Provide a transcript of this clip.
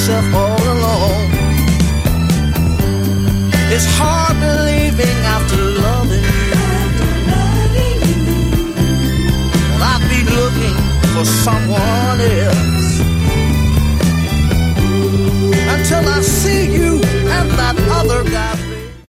myself all alone. It's hard believing after loving you that I'd be looking for someone else until I see you and that